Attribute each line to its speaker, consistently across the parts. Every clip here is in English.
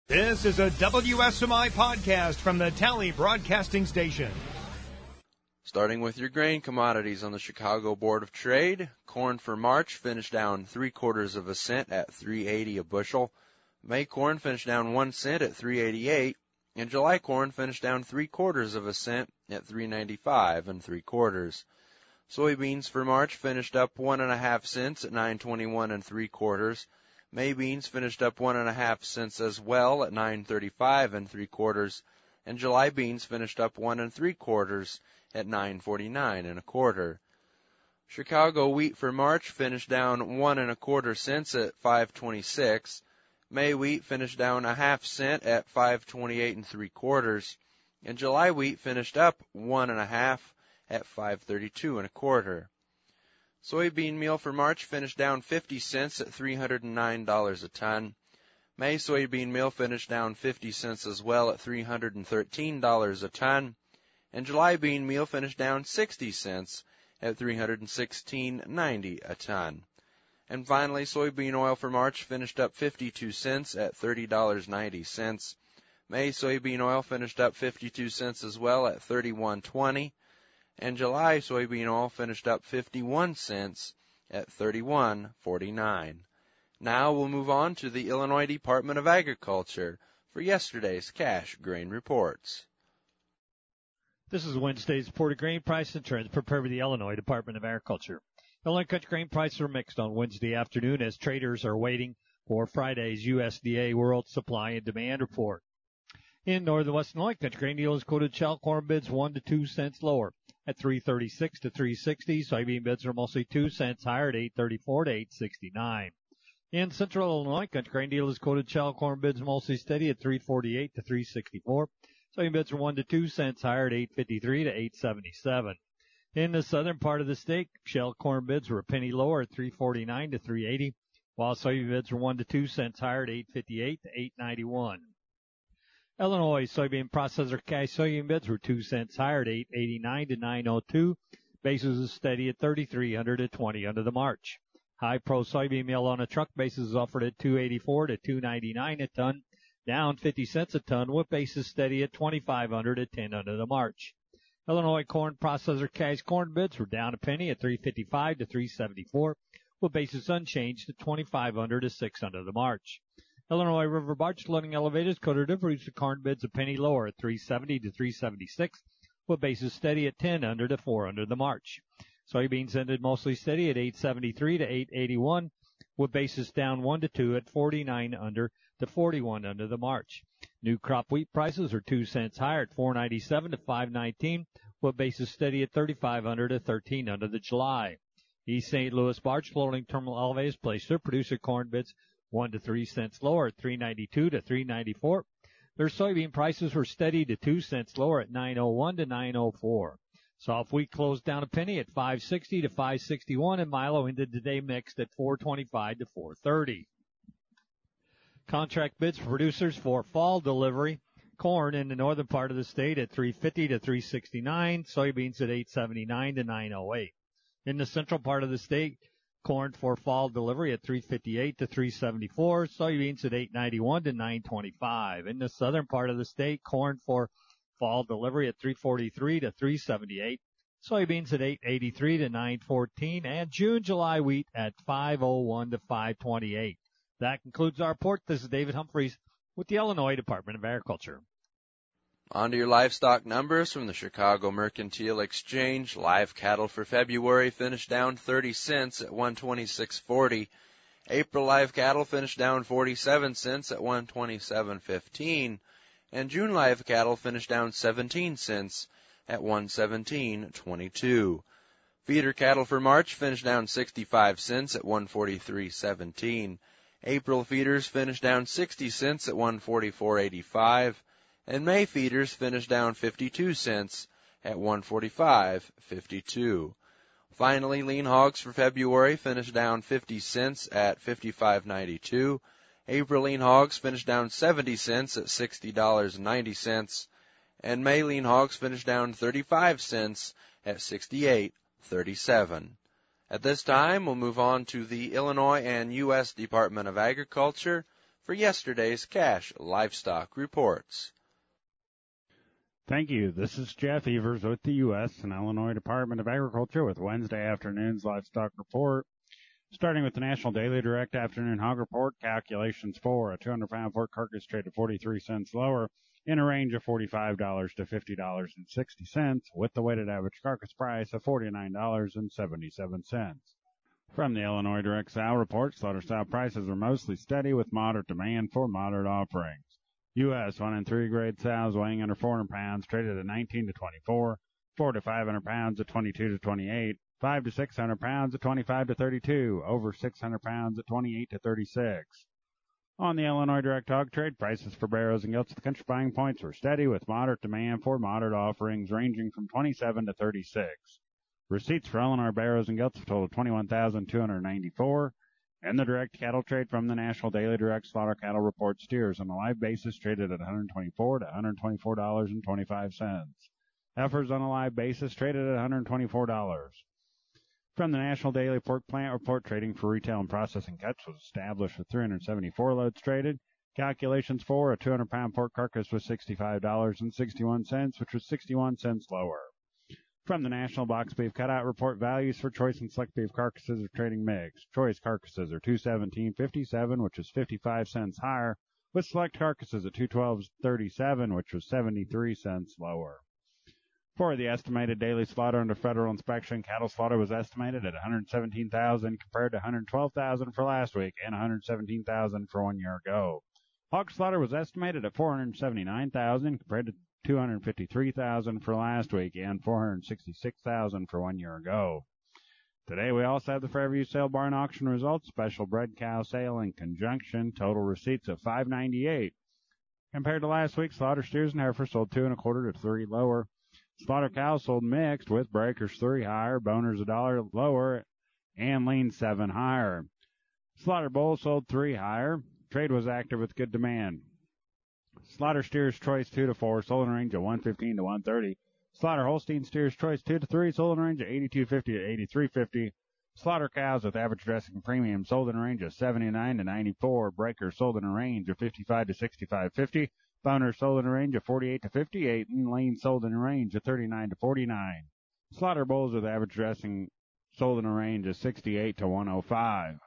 Speaker 1: This is a WSMI podcast from the Tally Broadcasting Station.
Speaker 2: Starting with your grain commodities on the Chicago Board of Trade, corn for March finished down 3/4 of a cent at $3.80 a bushel. May corn finished down 1 cent at $3.88, and July corn finished down 3/4 of a cent at $3.95 3/4. Soybeans for March finished up 1.5 cents at $9.21 3/4. May beans finished up 1.5 cents as well at $9.35 3/4, and July beans finished up 1 3/4 at $9.49 1/4. Chicago wheat for March finished down 1 1/4 cents at $5.26. May wheat finished down 1/2 cent at $5.28 3/4, and July wheat finished up 1 1/2 at $5.32 1/4. Soybean meal for March finished down 50 cents at $309 a ton. May soybean meal finished down 50 cents as well at $313 a ton. And July bean meal finished down 60 cents at $316.90 a ton. And finally, soybean oil for March finished up 52 cents at $30.90. May soybean oil finished up 52 cents as well at $31.20. And July soybean oil finished up 51 cents at $31.49. Now we'll move on to the Illinois Department of Agriculture for yesterday's cash grain reports.
Speaker 3: This is Wednesday's reported grain price and trends prepared by the Illinois Department of Agriculture. Illinois country grain prices are mixed on Wednesday afternoon as traders are waiting for Friday's USDA World Supply and Demand Report. In northern Western Illinois, country grain dealers quoted shell corn bids 1 to 2 cents lower at $3.36 to $3.60. Soybean bids are mostly 2 cents higher at $8.34 to $8.69. In central Illinois, country grain dealers quoted shell corn bids mostly steady at $3.48 to $3.64. Soybean bids are 1 to 2 cents higher at $8.53 to $8.77. In the southern part of the state, shell corn bids were a penny lower at $3.49 to $3.80, while soybean bids were 1 to 2 cents higher at $8.58 to $8.91. Illinois soybean processor cash soybean bids were 2 cents higher at $8.89 to $9.02. Basis is steady at $3,300 to $20 under the March. High pro soybean meal on a truck basis is offered at $2.84 to $2.99 a ton, down 50 cents a ton, with basis steady at $2,500 to $10 under the March. Illinois corn processor cash corn bids were down a penny at $3.55 to $3.74, with basis unchanged at $2,500 to $6 under the March. Illinois River barge loading elevators quoted average corn bids a penny lower at $3.70 to $3.76, with basis steady at $10 under to $4 under the March. Soybeans ended mostly steady at $8.73 to $8.81, with basis down 1 to 2 at $49 under to $41 under the March. New crop wheat prices are 2 cents higher at $4.97 to $5.19, with basis steady at $35 to $13 under the July. East St. Louis barge loading terminal elevators placed their producer corn bids 1 to 3 cents lower at $3.92 to $3.94. Their soybean prices were steady to 2 cents lower at $9.01 to $9.04. Soft wheat closed down a penny at $5.60 to $5.61, and Milo ended the day mixed at $4.25 to $4.30. Contract bids for producers for fall delivery. Corn in the northern part of the state at $3.50 to $3.69. Soybeans at $8.79 to $9.08. In the central part of the state, corn for fall delivery at $3.58 to $3.74. Soybeans at $8.91 to $9.25. In the southern part of the state, corn for fall delivery at $3.43 to $3.78. Soybeans at $8.83 to $9.14. And June-July wheat at $5.01 to $5.28. That concludes our report. This is David Humphreys with the Illinois Department of Agriculture.
Speaker 2: On to your livestock numbers from the Chicago Mercantile Exchange. Live cattle for February finished down 30 cents at $126.40. April live cattle finished down 47 cents at $127.15. And June live cattle finished down 17 cents at $117.22. Feeder cattle for March finished down 65 cents at $143.17. April feeders finished down 60 cents at $144.85. And May feeders finished down 52 cents at $145.52. Finally, lean hogs for February finished down 50 cents at $55.92. April lean hogs finished down 70 cents at $60.90. And May lean hogs finished down 35 cents at $68.37. At this time, we'll move on to the Illinois and U.S. Department of Agriculture for yesterday's cash livestock reports.
Speaker 4: Thank you. This is Jeff Evers with the U.S. and Illinois Department of Agriculture with Wednesday afternoon's livestock report. Starting with the National Daily Direct Afternoon Hog Report, calculations for a 200-pound pork carcass traded 43 cents lower in a range of $45 to $50.60, with the weighted average carcass price of $49.77. From the Illinois Direct Sow Report, slaughter sow prices are mostly steady with moderate demand for moderate offerings. U.S. 1 and 3 grade sows weighing under 400 pounds traded at 19 to 24, 4 to 500 pounds at 22 to 28, 5 to 600 pounds at 25 to 32, over 600 pounds at 28 to 36. On the Illinois Direct Hog Trade, prices for barrows and gilts at the country buying points were steady with moderate demand for moderate offerings ranging from 27 to 36. Receipts for Illinois barrows and gilts totaled 21,294, and the direct cattle trade from the National Daily Direct Slaughter Cattle Report steers on a live basis traded at $124 to $124.25. Heifers on a live basis traded at $124. From the National Daily Pork Plant Report, trading for retail and processing cuts was established with 374 loads traded. Calculations for a 200-pound pork carcass was $65.61, which was 61 cents lower. From the National Box Beef Cutout Report, values for choice and select beef carcasses are trading mixed. Choice carcasses are $217.57, which is 55 cents higher, with select carcasses at $212.37, which was 73 cents lower. For the estimated daily slaughter under federal inspection, cattle slaughter was estimated at 117,000 compared to 112,000 for last week and 117,000 for 1 year ago. Hog slaughter was estimated at 479,000 compared to 253,000 for last week and 466,000 for 1 year ago. Today we also have the Fairview Sale Barn Auction results, special bred cow sale in conjunction, total receipts of $598. Compared to last week, slaughter steers and heifers sold 2 1/4 to 3 lower. Slaughter cows sold mixed with breakers 3 higher, boners $1 lower, and lean 7 higher. Slaughter bulls sold 3 higher. Trade was active with good demand. Slaughter steers choice 2 to 4 sold in a range of 115 to 130. Slaughter Holstein steers choice 2 to 3 sold in a range of 82.50 to 83.50. Slaughter cows with average dressing premium sold in a range of 79 to 94. Breakers sold in a range of 55 to 65.50. Boners sold in a range of 48 to 58, and lean sold in a range of 39 to 49. Slaughter bulls with average dressing sold in a range of 68 to 105.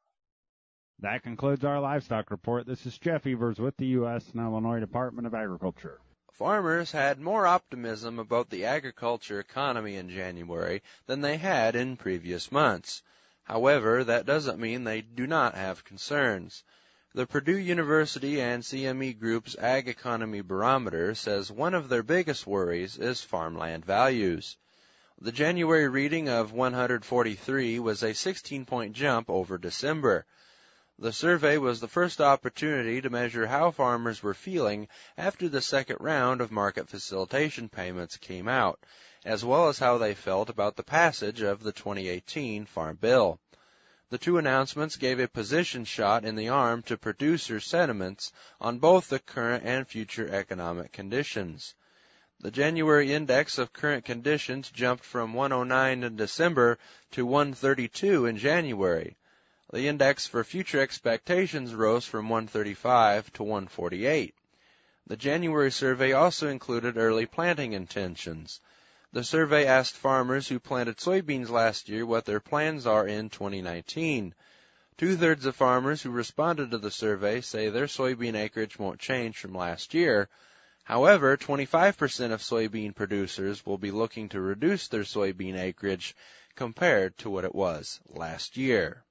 Speaker 4: That concludes our livestock report. This is Jeff Evers with the U.S. and Illinois Department of Agriculture.
Speaker 2: Farmers had more optimism about the agriculture economy in January than they had in previous months. However, that doesn't mean they do not have concerns. The Purdue University and CME Group's Ag Economy Barometer says one of their biggest worries is farmland values. The January reading of 143 was a 16-point jump over December. The survey was the first opportunity to measure how farmers were feeling after the second round of market facilitation payments came out, as well as how they felt about the passage of the 2018 Farm Bill. The two announcements gave a position shot in the arm to producer sentiments on both the current and future economic conditions. The January index of current conditions jumped from 109 in December to 132 in January. The index for future expectations rose from 135 to 148. The January survey also included early planting intentions. The survey asked farmers who planted soybeans last year what their plans are in 2019. 2/3 of farmers who responded to the survey say their soybean acreage won't change from last year. However, 25% of soybean producers will be looking to reduce their soybean acreage compared to what it was last year.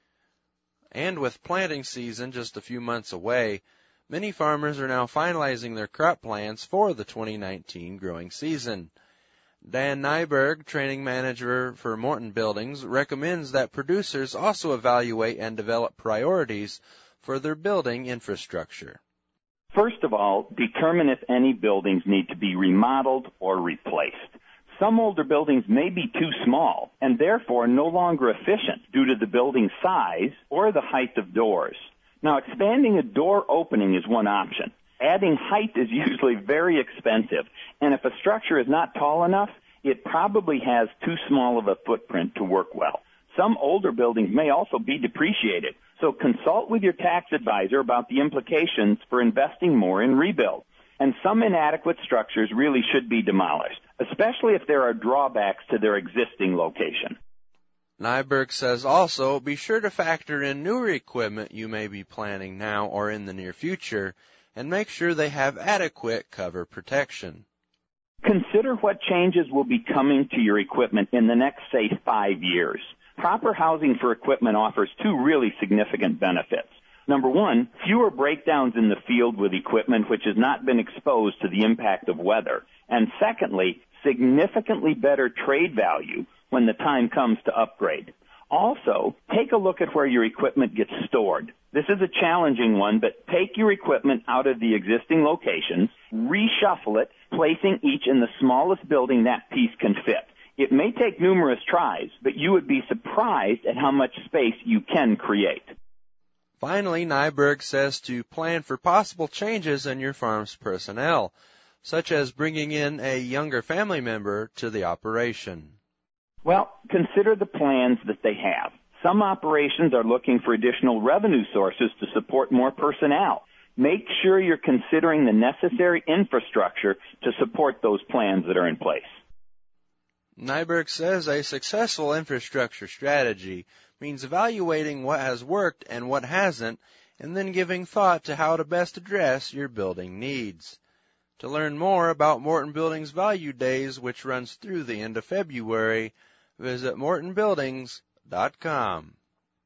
Speaker 2: And with planting season just a few months away, many farmers are now finalizing their crop plans for the 2019 growing season. Dan Nyberg, training manager for Morton Buildings, recommends that producers also evaluate and develop priorities for their building infrastructure.
Speaker 5: First of all, determine if any buildings need to be remodeled or replaced. Some older buildings may be too small and therefore no longer efficient due to the building size or the height of doors. Now, expanding a door opening is one option. Adding height is usually very expensive, and if a structure is not tall enough, it probably has too small of a footprint to work well. Some older buildings may also be depreciated, so consult with your tax advisor about the implications for investing more in rebuild. And some inadequate structures really should be demolished, especially if there are drawbacks to their existing location.
Speaker 2: Nyberg says also be sure to factor in newer equipment you may be planning now or in the near future, and make sure they have adequate cover protection.
Speaker 5: Consider what changes will be coming to your equipment in the next, say, 5 years. Proper housing for equipment offers two really significant benefits. Number one, fewer breakdowns in the field with equipment which has not been exposed to the impact of weather. And secondly, significantly better trade value when the time comes to upgrade. Also, take a look at where your equipment gets stored. This is a challenging one, but take your equipment out of the existing locations, reshuffle it, placing each in the smallest building that piece can fit. It may take numerous tries, but you would be surprised at how much space you can create.
Speaker 2: Finally, Nyberg says to plan for possible changes in your farm's personnel, such as bringing in a younger family member to the operation.
Speaker 5: Well, consider the plans that they have. Some operations are looking for additional revenue sources to support more personnel. Make sure you're considering the necessary infrastructure to support those plans that are in place.
Speaker 2: Nyberg says a successful infrastructure strategy means evaluating what has worked and what hasn't, and then giving thought to how to best address your building needs. To learn more about Morton Buildings Value Days, which runs through the end of February, visit mortonbuildings.com.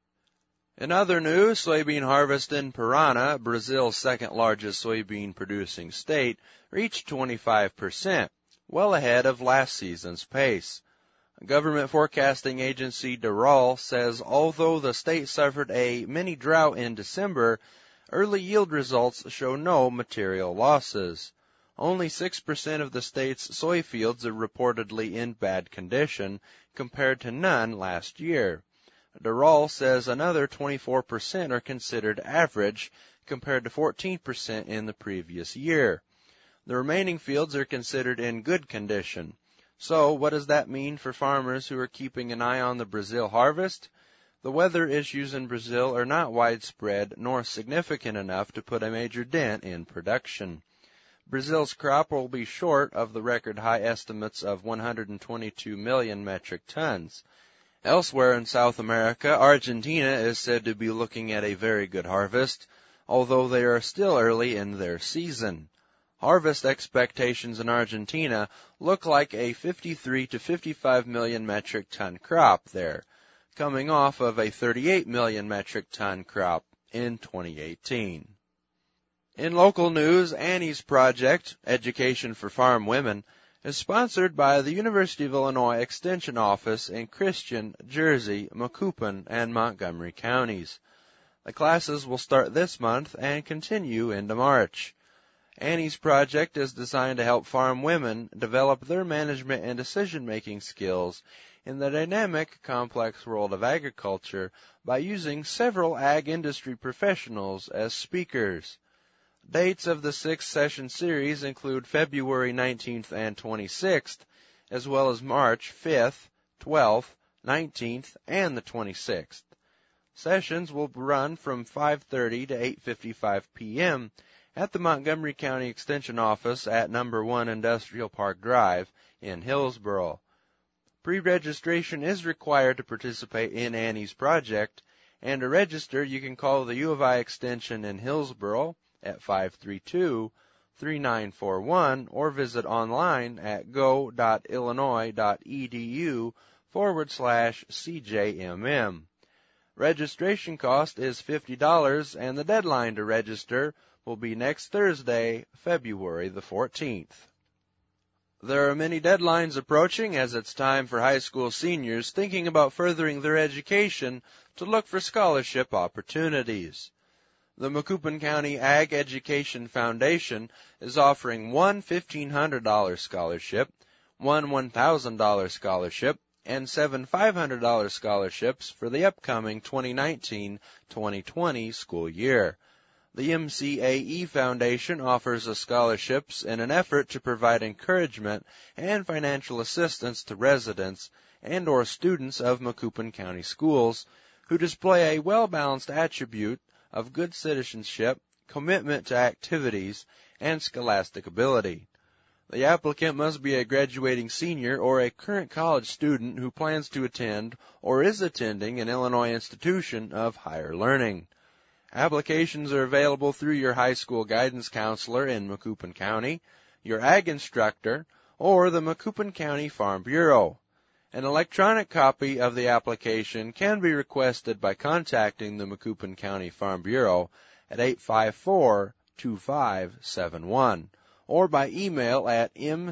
Speaker 2: In other news, soybean harvest in Parana, Brazil's second-largest soybean-producing state, reached 25%, well ahead of last season's pace. Government forecasting agency DeRol says although the state suffered a mini drought in December, early yield results show no material losses. Only 6% of the state's soy fields are reportedly in bad condition, compared to none last year. DeRol says another 24% are considered average, compared to 14% in the previous year. The remaining fields are considered in good condition. So, what does that mean for farmers who are keeping an eye on the Brazil harvest? The weather issues in Brazil are not widespread nor significant enough to put a major dent in production. Brazil's crop will be short of the record high estimates of 122 million metric tons. Elsewhere in South America, Argentina is said to be looking at a very good harvest, although they are still early in their season. Harvest expectations in Argentina look like a 53 to 55 million metric ton crop there, coming off of a 38 million metric ton crop in 2018. In local news, Annie's Project, Education for Farm Women, is sponsored by the University of Illinois Extension Office in Christian, Jersey, Macoupin, and Montgomery counties. The classes will start this month and continue into March. Annie's Project is designed to help farm women develop their management and decision-making skills in the dynamic, complex world of agriculture by using several ag industry professionals as speakers. Dates of the 6-session series include February 19th and 26th, as well as March 5th, 12th, 19th, and the 26th. Sessions will run from 5:30 to 8:55 p.m., at the Montgomery County Extension Office at No. 1 Industrial Park Drive in Hillsboro. Pre-registration is required to participate in Annie's Project, and to register you can call the U of I Extension in Hillsboro at 532-3941 or visit online at go.illinois.edu/CJMM. Registration cost is $50 and the deadline to register will be next Thursday, February the 14th. There are many deadlines approaching as it's time for high school seniors thinking about furthering their education to look for scholarship opportunities. The Macoupin County Ag Education Foundation is offering one $1,500 scholarship, one $1,000 scholarship, and 7 $500 scholarships for the upcoming 2019-2020 school year. The MCAE Foundation offers the scholarships in an effort to provide encouragement and financial assistance to residents and or students of Macoupin County Schools who display a well-balanced attribute of good citizenship, commitment to activities, and scholastic ability. The applicant must be a graduating senior or a current college student who plans to attend or is attending an Illinois institution of higher learning. Applications are available through your high school guidance counselor in Macoupin County, your ag instructor, or the Macoupin County Farm Bureau. An electronic copy of the application can be requested by contacting the Macoupin County Farm Bureau at 854-2571 or by email at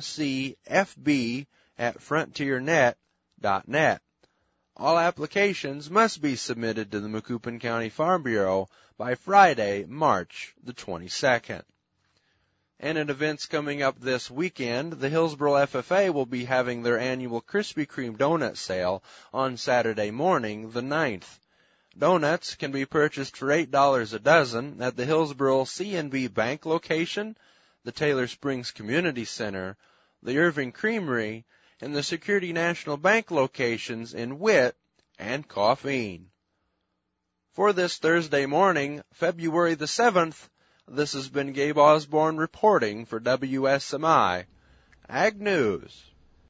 Speaker 2: mcfb@frontiernet.net. All applications must be submitted to the Macoupin County Farm Bureau by Friday, March the 22nd. And in events coming up this weekend, the Hillsboro FFA will be having their annual Krispy Kreme donut sale on Saturday morning, the 9th. Donuts can be purchased for $8 a dozen at the Hillsboro C&B Bank location, the Taylor Springs Community Center, the Irving Creamery, and the Security National Bank locations in Witt and Coffeen. For this Thursday morning, February the 7th, this has been Gabe Osborne reporting for WSMI Ag News.